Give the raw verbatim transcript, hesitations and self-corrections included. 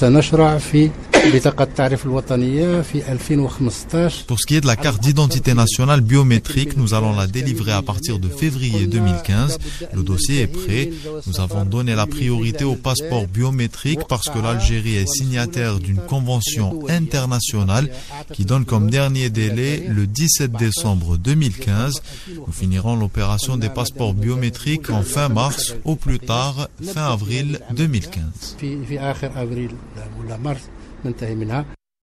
Pour ce qui est de la carte d'identité nationale biométrique, nous allons la délivrer à partir de février deux mille quinze. Le dossier est prêt. Nous avons donné la priorité au passeport biométrique parce que l'Algérie est signataire d'une convention internationale qui donne comme dernier délai le dix-sept décembre deux mille quinze. Nous finirons l'opération des passeports biométriques en fin mars, au plus tard fin avril deux mille quinze.